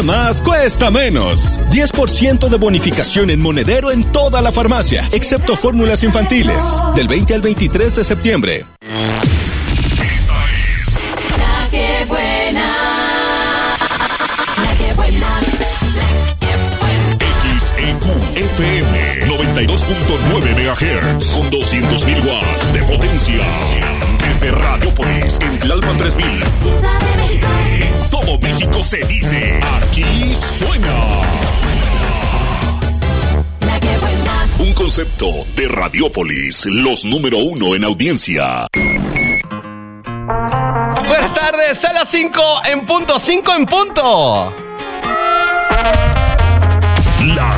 Más cuesta menos. 10% de bonificación en monedero en toda la farmacia, excepto fórmulas infantiles. Del 20 al 23 de septiembre. Esta es La Que Buena. La Que Buena. XEQ FM 92.9 MHz con 200.000 watts de potencia. Desde Radiopolis en Tlalpan 3000. En todo México se dice, aquí suena. La Que Buena. Un concepto de Radiopolis, los número 1 en audiencia. Buenas tardes, a las 5 en punto. La